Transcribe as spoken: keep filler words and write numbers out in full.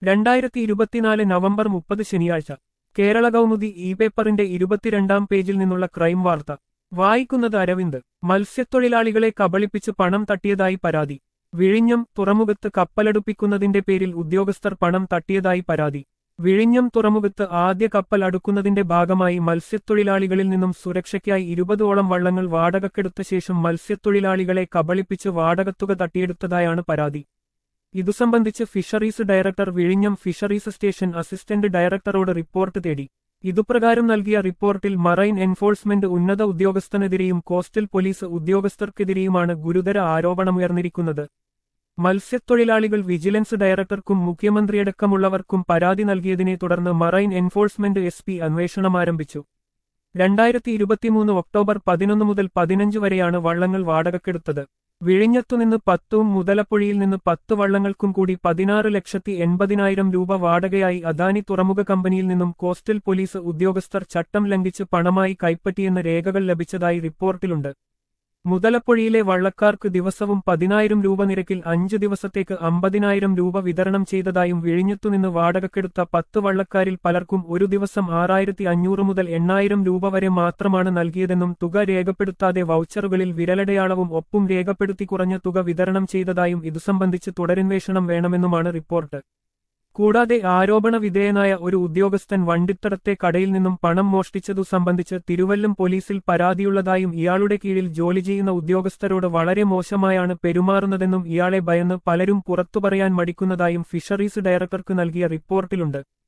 രണ്ടായിരത്തി ഇരുപത്തിനാല് നവംബർ മുപ്പത് ശനിയാഴ്ച കേരള കൗമുദി ഇ പേപ്പറിന്റെ ഇരുപത്തിരണ്ടാം പേജിൽ നിന്നുള്ള ക്രൈം വാർത്ത വായിക്കുന്നത് അരവിന്ദ്. മത്സ്യത്തൊഴിലാളികളെ കബളിപ്പിച്ച് പണം തട്ടിയതായി പരാതി. വിഴിഞ്ഞം തുറമുഖത്ത് കപ്പലടുപ്പിക്കുന്നതിന്റെ പേരിൽ ഉദ്യോഗസ്ഥർ പണം തട്ടിയതായി പരാതി. വിഴിഞ്ഞം തുറമുഖത്ത് ആദ്യ കപ്പൽ അടുക്കുന്നതിന്റെ ഭാഗമായി മത്സ്യത്തൊഴിലാളികളിൽ നിന്നും സുരക്ഷയ്ക്കായി ഇരുപതോളം വള്ളങ്ങൾ വാടകക്കെടുത്ത ശേഷം മത്സ്യത്തൊഴിലാളികളെ കബളിപ്പിച്ച് വാടകത്തുക തട്ടിയെടുത്തതായാണ് പരാതി. ഇതു സംബന്ധിച്ച് ഫിഷറീസ് ഡയറക്ടർ വിഴിഞ്ഞം ഫിഷറീസ് സ്റ്റേഷൻ അസിസ്റ്റന്റ് ഡയറക്ടറോട് റിപ്പോർട്ട് തേടി. ഇതുപ്രകാരം നൽകിയ റിപ്പോർട്ടിൽ മറൈൻ എൻഫോഴ്സ്മെന്റ് ഉന്നത ഉദ്യോഗസ്ഥനെതിരെയും കോസ്റ്റൽ പോലീസ് ഉദ്യോഗസ്ഥർക്കെതിരെയുമാണ് ഗുരുതര ആരോപണമുയർന്നിരിക്കുന്നത്. മത്സ്യത്തൊഴിലാളികൾ വിജിലൻസ് ഡയറക്ടർക്കും മുഖ്യമന്ത്രിയടക്കമുള്ളവർക്കും പരാതി നൽകിയതിനെ തുടർന്ന് മറൈൻ എൻഫോഴ്സ്മെന്റ് എസ് പി അന്വേഷണം ആരംഭിച്ചു. രണ്ടായിരത്തി ഇരുപത്തിമൂന്ന് ഒക്ടോബർ പതിനൊന്ന് മുതൽ പതിനഞ്ച് വരെയാണ് വള്ളങ്ങൾ വാടകക്കെടുത്തത്. വിഴിഞ്ഞത്തുനിന്ന് പത്തും മുതലപ്പുഴയിൽ നിന്ന് പത്ത് വള്ളങ്ങൾക്കും കൂടി പതിനാറ് ലക്ഷത്തി എൺപതിനായിരം രൂപ വാടകയായി അദാനി തുറമുഖ കമ്പനിയിൽ നിന്നും കോസ്റ്റൽ പോലീസ് ഉദ്യോഗസ്ഥർ ചട്ടം ലംഘിച്ച് പണമായി കൈപ്പറ്റിയെന്ന് രേഖകൾ ലഭിച്ചതായി റിപ്പോർട്ടിലുണ്ട്. മുതലപ്പുഴയിലെ വള്ളക്കാർക്ക് ദിവസവും പതിനായിരം രൂപ നിരക്കിൽ അഞ്ചു ദിവസത്തേക്ക് അമ്പതിനായിരം രൂപ വിതരണം ചെയ്തതായും വിഴിഞ്ഞത്തുനിന്ന് വാടകക്കെടുത്ത പത്ത് വള്ളക്കാരിൽ പലർക്കും ഒരു ദിവസം ആറായിരത്തി അഞ്ഞൂറ് മുതൽ എണ്ണായിരം രൂപ വരെ മാത്രമാണ് നൽകിയതെന്നും തുക രേഖപ്പെടുത്താതെ വൗച്ചറുകളിൽ വിരലടയാളവും ഒപ്പും രേഖപ്പെടുത്തി കുറഞ്ഞ തുക വിതരണം ചെയ്തതായും ഇതു സംബന്ധിച്ച് തുടരന്വേഷണം വേണമെന്നുമാണ് റിപ്പോർട്ട്. കൂടാതെ ആരോപണ വിധേയനായ ഒരു ഉദ്യോഗസ്ഥൻ വണ്ടിത്തടത്തെ കടയിൽ നിന്നും പണം മോഷ്ടിച്ചതു സംബന്ധിച്ച് തിരുവല്ലം പോലീസിൽ പരാതിയുള്ളതായും ഇയാളുടെ കീഴിൽ ജോലി ചെയ്യുന്ന ഉദ്യോഗസ്ഥരോട് വളരെ മോശമായാണ് പെരുമാറുന്നതെന്നും ഇയാളെ ഭയന്ന് പലരും പുറത്തുപറയാൻ മടിക്കുന്നതായും ഫിഷറീസ് ഡയറക്ടർക്ക് നൽകിയ റിപ്പോർട്ടിലുണ്ട്.